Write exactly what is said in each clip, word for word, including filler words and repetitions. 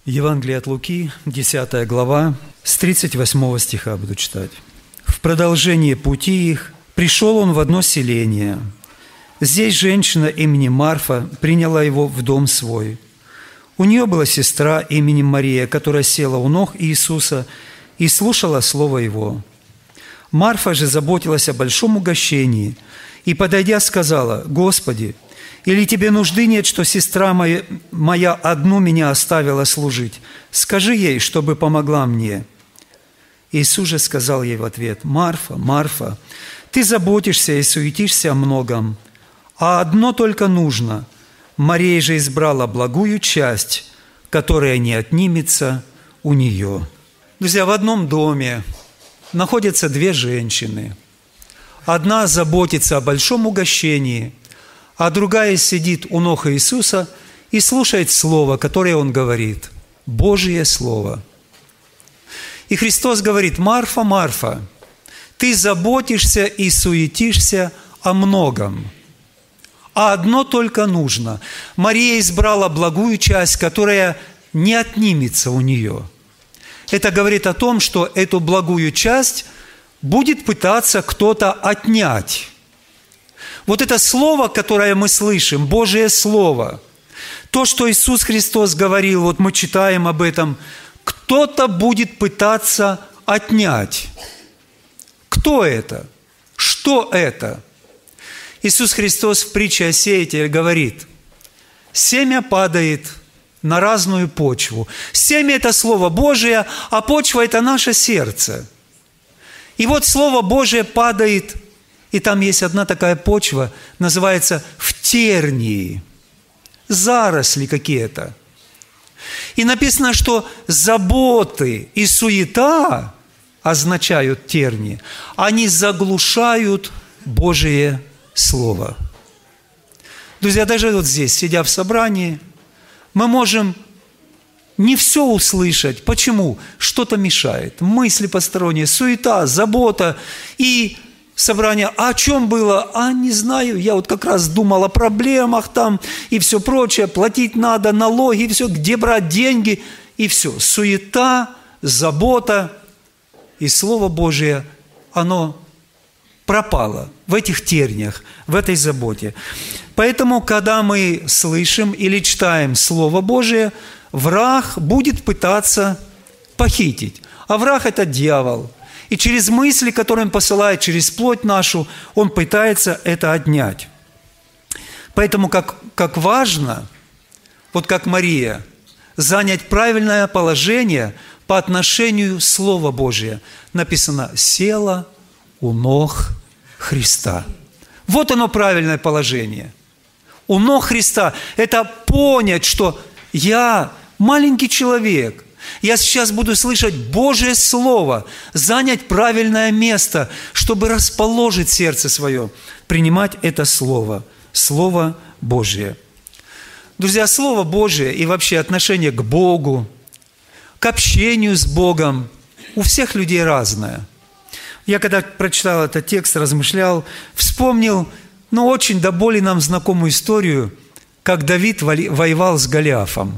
Евангелие от Луки, десятая глава, с тридцать восьмого стиха буду читать. «В продолжение пути их пришел он в одно селение. Здесь женщина именем Марфа приняла его в дом свой. У нее была сестра именем Мария, которая села у ног Иисуса и слушала слово Его. Марфа же заботилась о большом угощении и, подойдя, сказала: „Господи, или тебе нужды нет, что сестра моя, моя одну меня оставила служить? Скажи ей, чтобы помогла мне“. Иисус же сказал ей в ответ: „Марфа, Марфа, ты заботишься и суетишься о многом, а одно только нужно. Мария же избрала благую часть, которая не отнимется у нее“». Друзья, в одном доме находятся две женщины. Одна заботится о большом угощении, а другая сидит у ног Иисуса и слушает Слово, которое Он говорит, Божие Слово. И Христос говорит: «Марфа, Марфа, ты заботишься и суетишься о многом, а одно только нужно. Мария избрала благую часть, которая не отнимется у нее». Это говорит о том, что эту благую часть будет пытаться кто-то отнять. Вот это слово, которое мы слышим, Божие Слово, то, что Иисус Христос говорил, вот мы читаем об этом, кто-то будет пытаться отнять. Кто это? Что это? Иисус Христос в притче о сеятеле говорит: семя падает на разную почву. Семя – это Слово Божие, а почва – это наше сердце. И вот Слово Божие падает, и там есть одна такая почва, называется в тернии, заросли какие-то. И написано, что заботы и суета означают терни, они заглушают Божие Слово. Друзья, даже вот здесь, сидя в собрании, мы можем не все услышать. Почему? Что-то мешает. Мысли посторонние, суета, забота. И собрание: а о чем было? А не знаю, я вот как раз думал о проблемах там и все прочее. Платить надо, налоги, все, где брать деньги, и все. Суета, забота. И Слово Божие, оно пропало в этих терниях, в этой заботе. Поэтому, когда мы слышим или читаем Слово Божие, враг будет пытаться похитить. А враг – это дьявол. И через мысли, которые он посылает, через плоть нашу, он пытается это отнять. Поэтому как, как важно, вот как Мария, занять правильное положение по отношению к Слову Божие. Написано: «села у ног Христа». Вот оно правильное положение. У ног Христа – это понять, что я маленький человек, я сейчас буду слышать Божие Слово, занять правильное место, чтобы расположить сердце свое, принимать это Слово, Слово Божие. Друзья, Слово Божие и вообще отношение к Богу, к общению с Богом у всех людей разное. Я когда прочитал этот текст, размышлял, вспомнил, ну, очень до боли нам знакомую историю, как Давид воевал с Голиафом.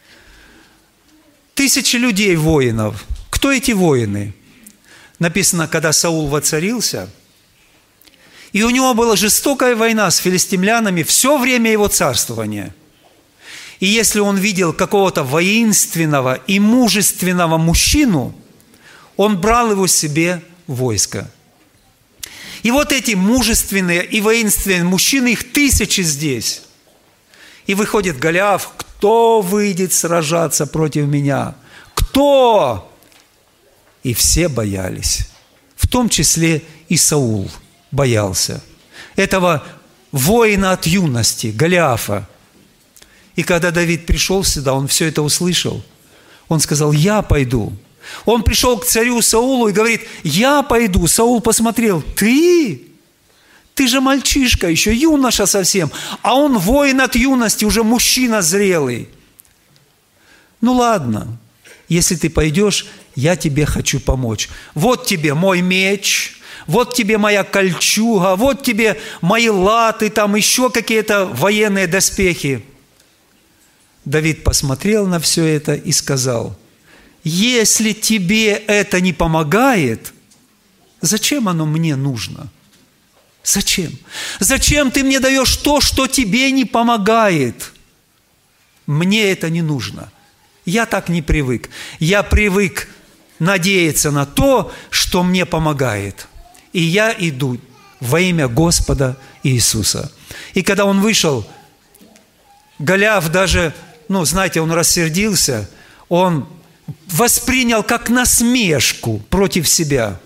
Тысячи людей, воинов. Кто эти воины? Написано, когда Саул воцарился, и у него была жестокая война с филистимлянами все время его царствования. И если он видел какого-то воинственного и мужественного мужчину, он брал его себе в войско. И вот эти мужественные и воинственные мужчины, их тысячи здесь. И выходит Голиаф: «Кто выйдет сражаться против меня? Кто?» И все боялись. В том числе и Саул боялся этого воина от юности, Голиафа. И когда Давид пришел сюда, он все это услышал. Он сказал: «Я пойду». Он пришел к царю Саулу и говорит: «Я пойду». Саул посмотрел: «Ты? Ты же мальчишка, еще юноша совсем, а он воин от юности, уже мужчина зрелый. Ну ладно, если ты пойдешь, я тебе хочу помочь. Вот тебе мой меч, вот тебе моя кольчуга, вот тебе мои латы, там еще какие-то военные доспехи». Давид посмотрел на все это и сказал: если тебе это не помогает, зачем оно мне нужно? Зачем? Зачем ты мне даешь то, что тебе не помогает? Мне это не нужно. Я так не привык. Я привык надеяться на то, что мне помогает. И я иду во имя Господа Иисуса. И когда он вышел, Голиаф даже, ну, знаете, он рассердился, он воспринял как насмешку против себя.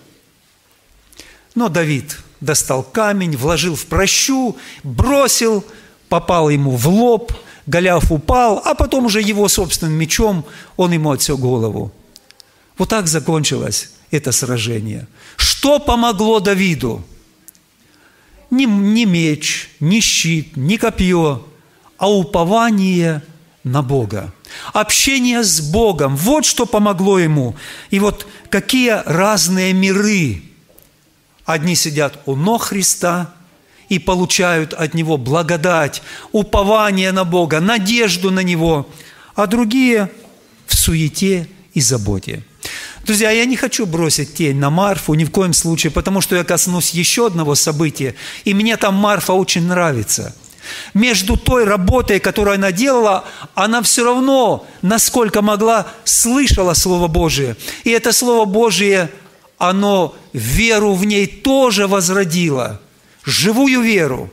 Но Давид достал камень, вложил в пращу, бросил, попал ему в лоб, Голиаф упал, а потом уже его собственным мечом он ему отсек голову. Вот так закончилось это сражение. Что помогло Давиду? Ни, ни меч, ни щит, ни копье, а упование на Бога. Общение с Богом. Вот что помогло ему. И вот какие разные миры. Одни сидят у ног Христа и получают от Него благодать, упование на Бога, надежду на Него, а другие в суете и заботе. Друзья, я не хочу бросить тень на Марфу ни в коем случае, потому что я коснусь еще одного события, и мне там Марфа очень нравится. Между той работой, которую она делала, она все равно, насколько могла, слышала Слово Божие. И это Слово Божие, оно веру в ней тоже возродило, живую веру.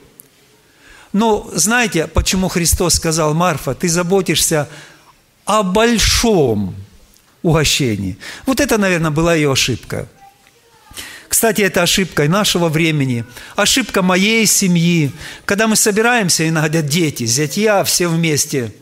Но знаете, почему Христос сказал: Марфа, ты заботишься о большом угощении? Вот это, наверное, была ее ошибка. Кстати, это ошибка и нашего времени, ошибка моей семьи. Когда мы собираемся, иногда дети, зятья, все вместе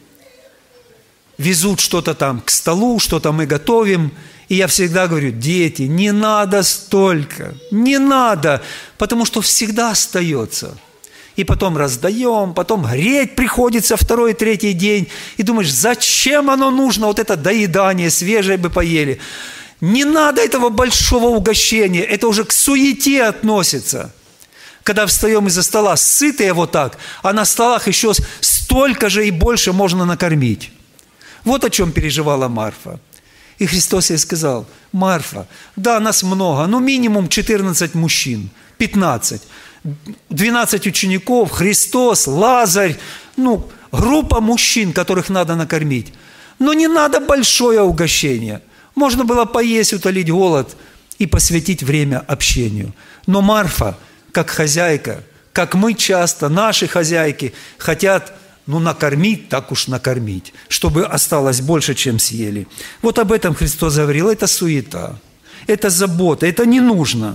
везут что-то там к столу, что-то мы готовим, и я всегда говорю: дети, не надо столько, не надо, потому что всегда остается. И потом раздаем, потом греть приходится второй, третий день, и думаешь, зачем оно нужно, вот это доедание, свежее бы поели. Не надо этого большого угощения, это уже к суете относится. Когда встаем из-за стола сытые вот так, а на столах еще столько же и больше можно накормить. Вот о чем переживала Марфа. И Христос ей сказал: Марфа, да, нас много, но минимум четырнадцать мужчин, пятнадцать, двенадцать учеников, Христос, Лазарь, ну, группа мужчин, которых надо накормить. Но не надо большое угощение. Можно было поесть, утолить голод и посвятить время общению. Но Марфа, как хозяйка, как мы часто, наши хозяйки, хотят, ну, накормить, так уж накормить, чтобы осталось больше, чем съели. Вот об этом Христос говорил. Это суета, это забота, это не нужно.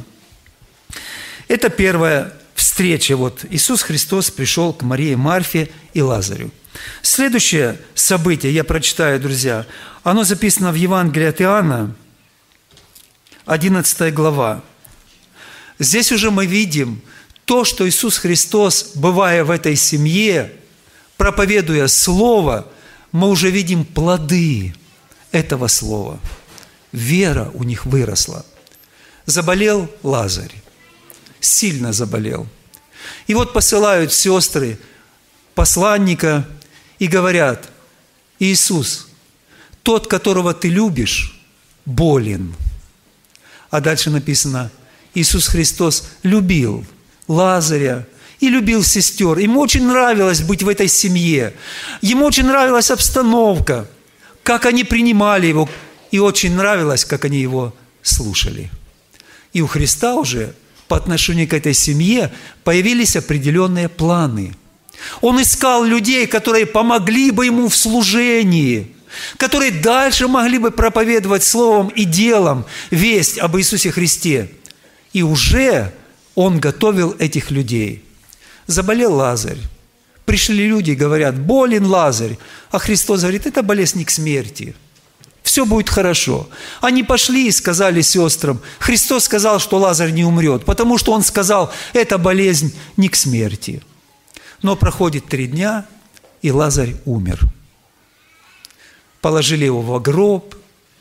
Это первая встреча. Вот Иисус Христос пришел к Марии, Марфе и Лазарю. Следующее событие, я прочитаю, друзья, оно записано в Евангелии от Иоанна, одиннадцатая глава. Здесь уже мы видим то, что Иисус Христос, бывая в этой семье, проповедуя Слово, мы уже видим плоды этого Слова. Вера у них выросла. Заболел Лазарь, сильно заболел. И вот посылают сестры посланника и говорят: Иисус, тот, которого ты любишь, болен. А дальше написано: Иисус Христос любил Лазаря и любил сестер. Ему очень нравилось быть в этой семье. Ему очень нравилась обстановка, как они принимали его. И очень нравилось, как они его слушали. И у Христа уже по отношению к этой семье появились определенные планы. Он искал людей, которые помогли бы ему в служении, которые дальше могли бы проповедовать словом и делом весть об Иисусе Христе. И уже он готовил этих людей. Заболел Лазарь. Пришли люди и говорят: болен Лазарь. А Христос говорит: это болезнь не к смерти. Все будет хорошо. Они пошли и сказали сестрам. Христос сказал, что Лазарь не умрет, потому что Он сказал: это болезнь не к смерти. Но проходит три дня, и Лазарь умер. Положили его в гроб,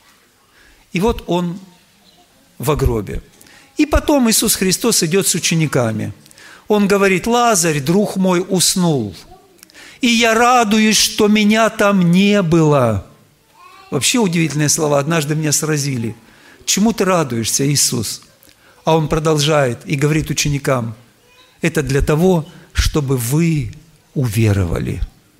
и вот он в гробе. И потом Иисус Христос идет с учениками. Он говорит: Лазарь, друг мой, уснул. и я радуюсь, что меня там не было». Вообще удивительные слова, однажды меня сразили. Чему ты радуешься, Иисус? А Он продолжает и говорит ученикам: это для того, чтобы вы уверовали.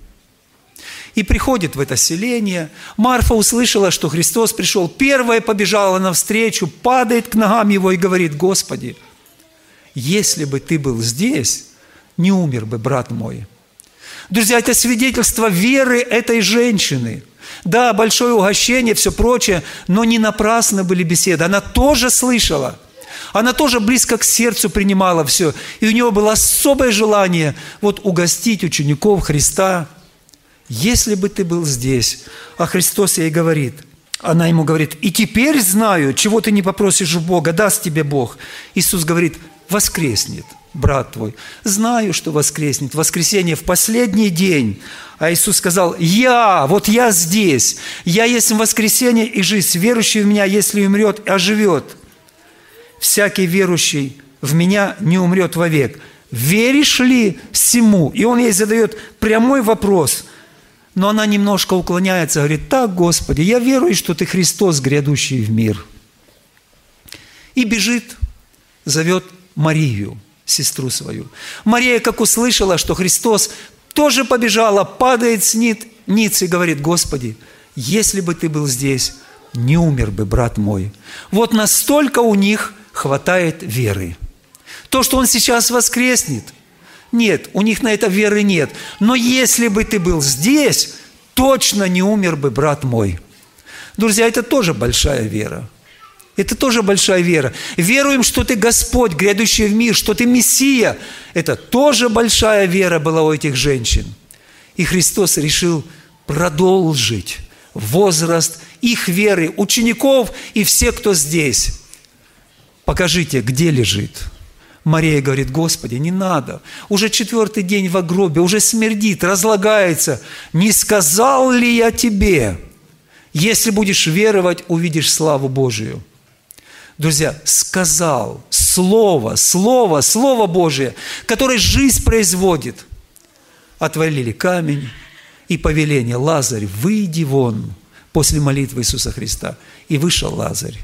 И приходит в это селение. Марфа услышала, что Христос пришел. Первая побежала навстречу, падает к ногам Его и говорит: «Господи, если бы Ты был здесь, не умер бы брат мой». Друзья, это свидетельство веры этой женщины. Да, большое угощение, все прочее, но не напрасно были беседы. Она тоже слышала. Она тоже близко к сердцу принимала все. И у нее было особое желание вот угостить учеников Христа. «Если бы ты был здесь». А Христос ей говорит, она ему говорит: «И теперь знаю, чего ты не попросишь у Бога, даст тебе Бог». Иисус говорит: «Воскреснет брат твой». Знаю, что воскреснет. Воскресенье в последний день. А Иисус сказал: «Я, вот я здесь. Я есть воскресенье и жизнь. Верующий в Меня, если умрет, оживет. Всякий верующий в Меня не умрет вовек. Веришь ли всему?» И Он ей задает прямой вопрос. Но она немножко уклоняется, говорит: «Так, Господи, я верую, что Ты Христос, грядущий в мир». И бежит, зовет Марию, сестру свою. Мария, как услышала, что Христос, тоже побежала, падает с ниц и говорит: «Господи, если бы Ты был здесь, не умер бы брат мой». Вот настолько у них хватает веры. То, что Он сейчас воскреснет, нет, у них на это веры нет. Но если бы Ты был здесь, точно не умер бы брат мой. Друзья, это тоже большая вера. Это тоже большая вера. Веруем, что Ты Господь, грядущий в мир, что Ты Мессия. Это тоже большая вера была у этих женщин. И Христос решил продолжить возраст их веры, учеников и всех, кто здесь. Покажите, где лежит. Мария говорит: «Господи, не надо. Уже четвертый день в гробе, уже смердит, разлагается. Не сказал ли я тебе? Если будешь веровать, увидишь славу Божию». Друзья, сказал Слово, Слово, Слово Божие, которое жизнь производит. Отвалили камень и повеление: «Лазарь, выйди вон», после молитвы Иисуса Христа. И вышел Лазарь.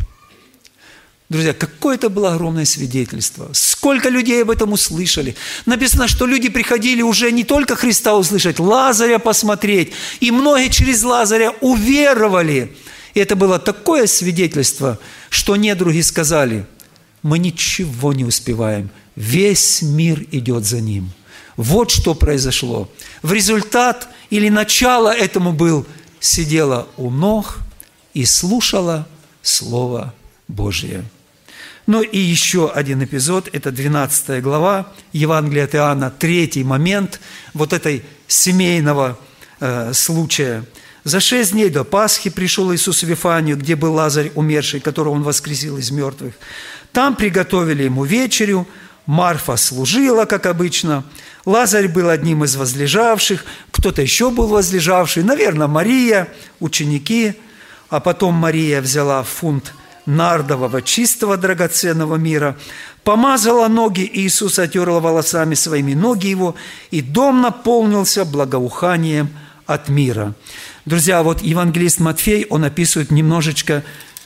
Друзья, какое это было огромное свидетельство. Сколько людей об этом услышали. Написано, что люди приходили уже не только Христа услышать, Лазаря посмотреть. И многие через Лазаря уверовали. И это было такое свидетельство, что недруги сказали: «Мы ничего не успеваем. Весь мир идет за Ним». Вот что произошло. В результат или начало этому был: сидела у ног и слушала Слово Божие. Ну и еще один эпизод, это двенадцатая глава Евангелия от Иоанна, третий момент вот этой семейного э, случая. «За шесть дней до Пасхи пришел Иисус в Вифанию, где был Лазарь умерший, которого Он воскресил из мертвых. Там приготовили Ему вечерю, Марфа служила, как обычно, Лазарь был одним из возлежавших, кто-то еще был возлежавший, наверное, Мария, ученики, а потом Мария взяла фунт нардового, чистого, драгоценного мира, помазала ноги Иисуса, отерла волосами своими ноги Его, и дом наполнился благоуханием от мира». Друзья, вот евангелист Матфей, он описывает немножечко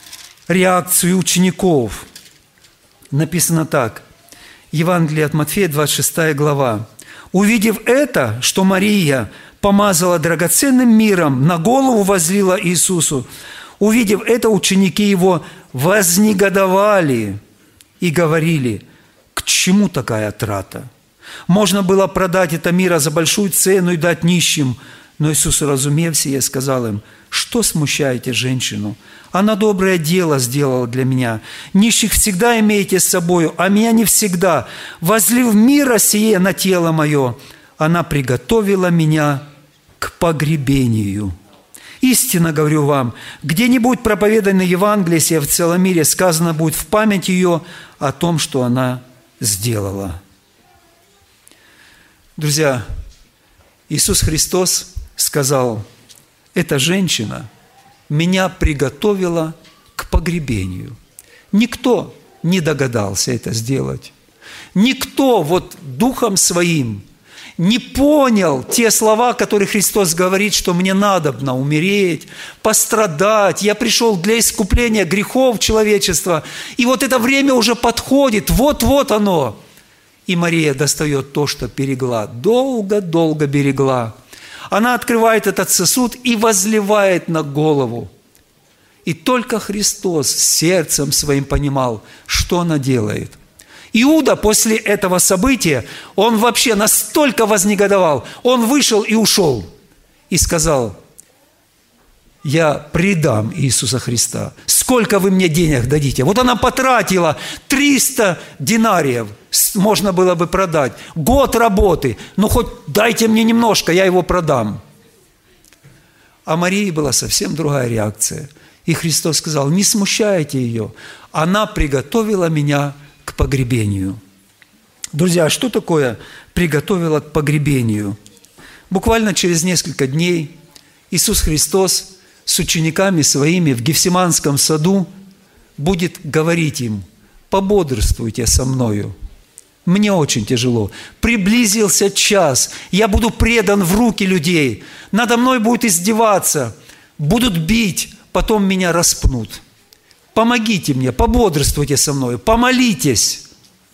реакцию учеников. Написано так, Евангелие от Матфея, двадцать шестая глава. «Увидев это, что Мария помазала драгоценным миром, на голову возлила Иисусу, увидев это, ученики Его вознегодовали и говорили: к чему такая трата? Можно было продать это мира за большую цену и дать нищим». Но Иисус, уразумев сие, сказал им: «Что смущаете женщину? Она доброе дело сделала для меня. Нищих всегда имеете с собою, а меня не всегда. Возлив мира сие на тело мое, она приготовила меня к погребению. Истинно говорю вам, где-нибудь проповедано Евангелие сие в целом мире, сказано будет в память ее о том, что она сделала». Друзья, Иисус Христос сказал: «Эта женщина меня приготовила к погребению». Никто не догадался это сделать. Никто вот духом своим не понял те слова, которые Христос говорит, что мне надобно умереть, пострадать. Я пришел для искупления грехов человечества. И вот это время уже подходит. Вот-вот оно. И Мария достает то, что берегла. Долго-долго берегла. Она открывает этот сосуд и возливает на голову. И только Христос сердцем своим понимал, что она делает. Иуда после этого события, он вообще настолько вознегодовал, он вышел и ушел, и сказал: я предам Иисуса Христа. Сколько вы мне денег дадите? Вот она потратила триста динариев, можно было бы продать, год работы, ну хоть дайте мне немножко, я его продам. А Марии была совсем другая реакция. И Христос сказал: не смущайте ее, она приготовила меня к погребению. Друзья, что такое приготовила к погребению? Буквально через несколько дней Иисус Христос с учениками своими в Гефсиманском саду будет говорить им: пободрствуйте со мною, мне очень тяжело, приблизился час, я буду предан в руки людей, надо мной будут издеваться, будут бить, потом меня распнут. Помогите мне, пободрствуйте со мной, помолитесь.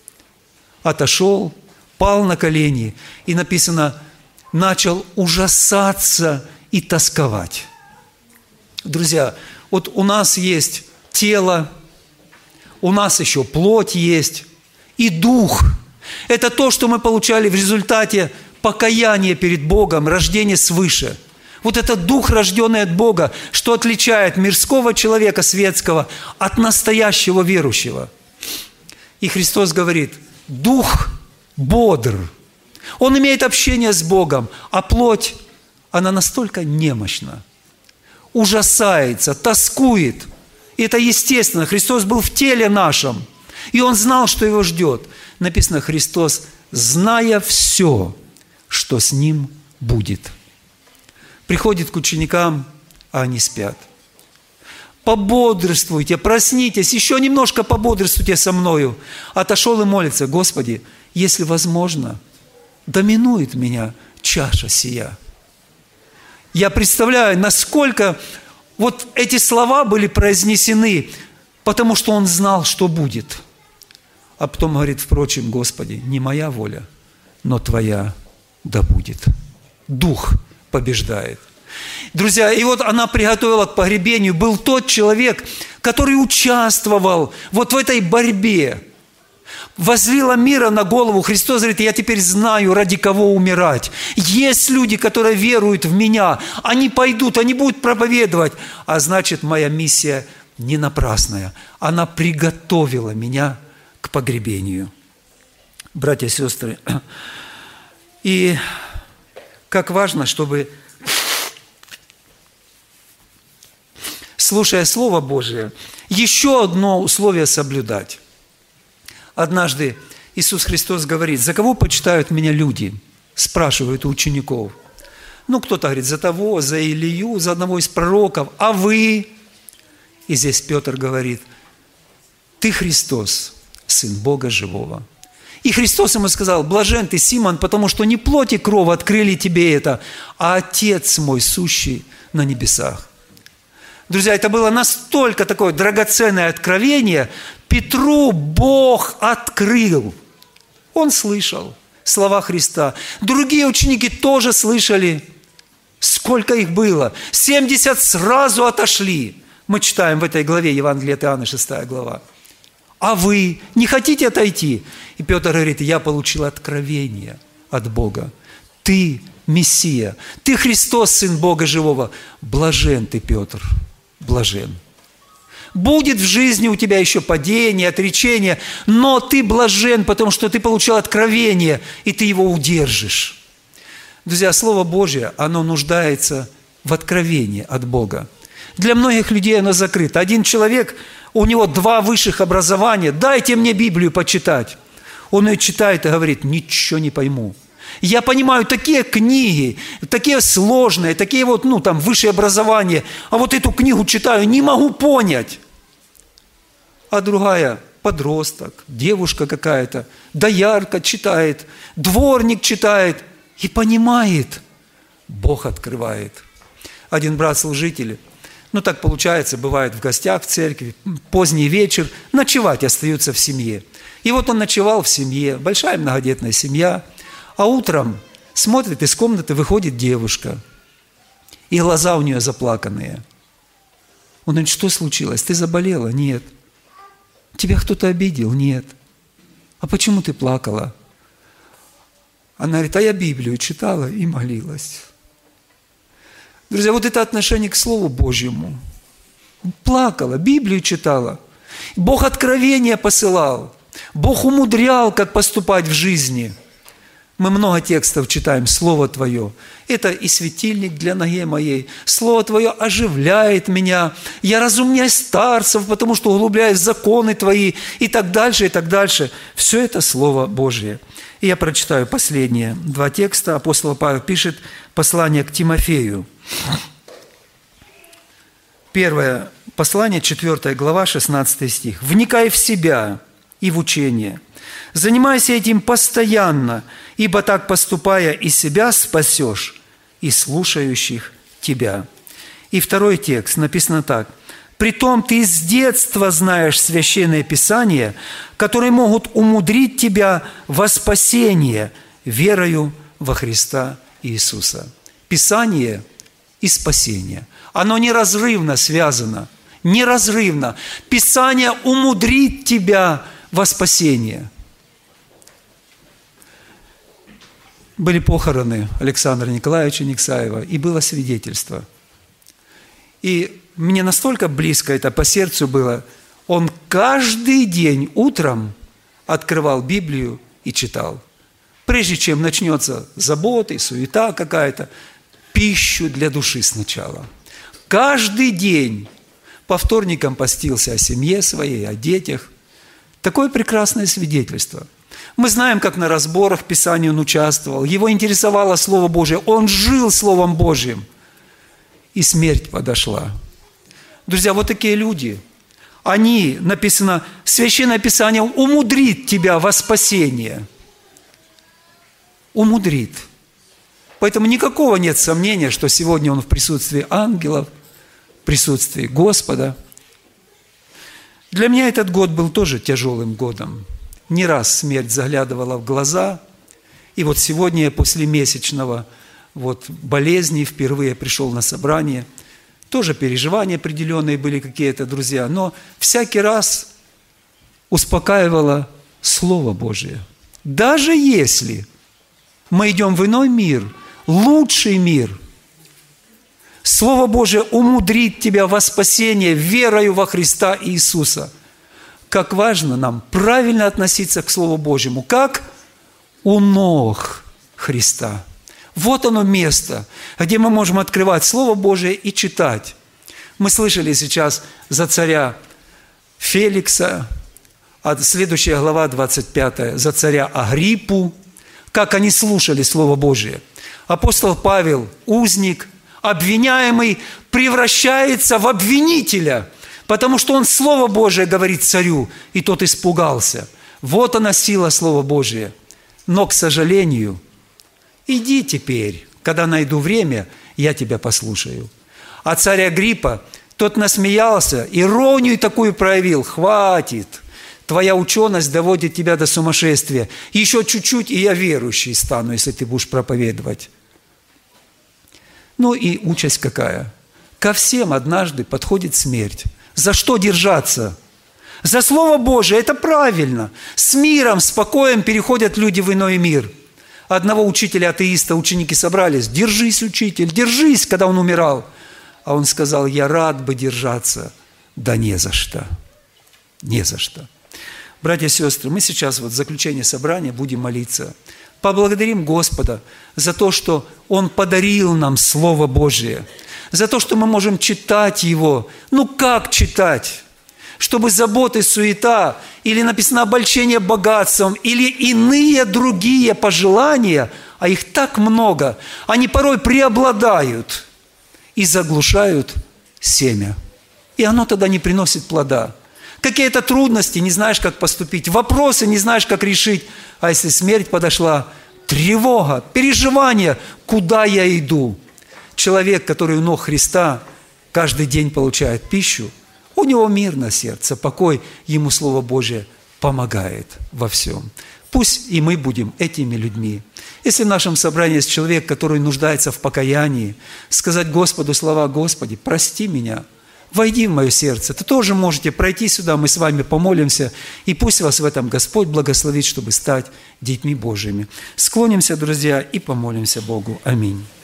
Отошел, пал на колени и, написано, начал ужасаться и тосковать. Друзья, вот у нас есть тело, у нас еще плоть есть и дух. Это то, что мы получали в результате покаяния перед Богом, рождения свыше. Вот этот дух, рожденный от Бога, что отличает мирского человека, светского, от настоящего верующего. И Христос говорит: дух бодр, он имеет общение с Богом, а плоть, она настолько немощна, ужасается, тоскует. И это естественно. Христос был в теле нашем, и Он знал, что Его ждет. Написано: Христос, зная все, что с Ним будет. Приходит к ученикам, а они спят. Пободрствуйте, проснитесь, еще немножко пободрствуйте со мною. Отошел и молится: Господи, если возможно, доминует меня чаша сия. Я представляю, насколько вот эти слова были произнесены, потому что он знал, что будет. А потом говорит: впрочем, Господи, не моя воля, но Твоя да будет. Дух побеждает. Друзья, и вот она приготовила к погребению. Был тот человек, который участвовал вот в этой борьбе. Возлила мира на голову. Христос говорит: я теперь знаю, ради кого умирать. Есть люди, которые веруют в меня. Они пойдут, они будут проповедовать. А значит, моя миссия не напрасная. Она приготовила меня к погребению. Братья и сестры, и как важно, чтобы, слушая Слово Божие, еще одно условие соблюдать. Однажды Иисус Христос говорит: за кого почитают меня люди? Спрашивают у учеников. Ну, кто-то говорит: за того, за Илию, за одного из пророков. А вы? И здесь Петр говорит: ты Христос, Сын Бога Живого. И Христос ему сказал: блажен ты, Симон, потому что не плоть и кровь открыли тебе это, а Отец мой, сущий на небесах. Друзья, это было настолько такое драгоценное откровение. Петру Бог открыл. Он слышал слова Христа. Другие ученики тоже слышали. Сколько их было? семьдесят сразу отошли. Мы читаем в этой главе Евангелия от Иоанна, шестая глава. А вы не хотите отойти? И Петр говорит: я получил откровение от Бога. Ты Мессия, ты Христос, Сын Бога Живого. Блажен ты, Петр, блажен. Будет в жизни у тебя еще падение, отречение, но ты блажен, потому что ты получил откровение, и ты его удержишь. Друзья, Слово Божие, оно нуждается в откровении от Бога. Для многих людей оно закрыто. Один человек, у него два высших образования, дайте мне Библию почитать. Он ее читает и говорит: ничего не пойму. Я понимаю такие книги, такие сложные, такие вот, ну, там, высшее образование, а вот эту книгу читаю, не могу понять. А другая, подросток, девушка какая-то, доярка читает, дворник читает. и понимает, Бог открывает. Один брат-служитель, ну так получается, бывает в гостях в церкви, поздний вечер, ночевать остаются в семье. И вот он ночевал в семье, большая многодетная семья, а утром смотрит, из комнаты выходит девушка, и глаза у нее заплаканные. Он говорит: что случилось? Ты заболела? Нет. Тебя кто-то обидел? Нет. А почему ты плакала? Она говорит: а я Библию читала и молилась. Друзья, вот это отношение к Слову Божьему. Плакала, Библию читала. Бог откровения посылал. Бог умудрял, как поступать в жизни. Мы много текстов читаем. Слово Твое – это и светильник для ноги моей. Слово Твое оживляет меня. Я разумнее старцев, потому что углубляюсь в законы Твои. И так дальше, и так дальше. Все это Слово Божье. И я прочитаю последние два текста. Апостол Павел пишет послание к Тимофею. Первое послание, четвёртая глава, шестнадцатый стих. «Вникай в себя и в учение. Занимайся этим постоянно, ибо так поступая и себя спасешь, и слушающих тебя». И второй текст написано так. «Притом ты с детства знаешь священное Писание, которые могут умудрить тебя во спасение верою во Христа Иисуса». Писание и спасение. Оно неразрывно связано. Неразрывно. Писание умудрит тебя во спасение. Были похороны Александра Николаевича Никсаева, и было свидетельство. И мне настолько близко это по сердцу было. Он каждый день утром открывал Библию и читал. Прежде чем начнется забота и суета какая-то, пищу для души сначала. Каждый день по вторникам постился о семье своей, о детях. Такое прекрасное свидетельство. Мы знаем, как на разборах Писания он участвовал. Его интересовало Слово Божие. Он жил Словом Божьим. И смерть подошла. Друзья, вот такие люди. Они, написано, Священное Писание умудрит тебя во спасение. Умудрит. Поэтому никакого нет сомнения, что сегодня он в присутствии ангелов, в присутствии Господа. Для меня этот год был тоже тяжелым годом. Не раз смерть заглядывала в глаза. И вот сегодня я после месячного вот, болезни впервые пришел на собрание. Тоже переживания определенные были какие-то, друзья. Но всякий раз успокаивало Слово Божие. Даже если мы идем в иной мир, лучший мир, Слово Божие умудрит тебя во спасение верою во Христа Иисуса. Как важно нам правильно относиться к Слову Божьему, как у ног Христа. Вот оно место, где мы можем открывать Слово Божие и читать. Мы слышали сейчас за царя Феликса, а следующая глава, двадцать пятая, за царя Агриппу, как они слушали Слово Божие. Апостол Павел, узник, обвиняемый, превращается в обвинителя, потому что он Слово Божие говорит царю, и тот испугался. Вот она сила Слова Божия. Но, к сожалению, иди теперь, когда найду время, я тебя послушаю. А царь Агриппа, тот насмеялся, иронию такую проявил. Хватит, твоя ученость доводит тебя до сумасшествия. Еще чуть-чуть, и я верующий стану, если ты будешь проповедовать. Ну и участь какая? Ко всем однажды подходит смерть. За что держаться? За Слово Божие, это правильно. С миром, с покоем переходят люди в иной мир. Одного учителя-атеиста ученики собрались. Держись, учитель, держись, когда он умирал. А он сказал: я рад бы держаться, да не за что. Не за что. Братья и сестры, мы сейчас вот в заключение собрания будем молиться. Поблагодарим Господа за то, что Он подарил нам Слово Божие, за то, что мы можем читать Его. Ну как читать? Чтобы заботы, суета, или написано обольщение богатством, или иные другие пожелания, а их так много, они порой преобладают и заглушают семя. И оно тогда не приносит плода. Какие-то трудности, не знаешь, как поступить, вопросы, не знаешь, как решить. А если смерть подошла, тревога, переживание, куда я иду. Человек, который у ног Христа каждый день получает пищу, у него мир на сердце, покой, ему Слово Божие помогает во всем. Пусть и мы будем этими людьми. Если в нашем собрании есть человек, который нуждается в покаянии, сказать Господу слова: «Господи, прости меня, войди в мое сердце», то тоже можете пройти сюда, мы с вами помолимся, и пусть вас в этом Господь благословит, чтобы стать детьми Божьими. Склонимся, друзья, и помолимся Богу. Аминь.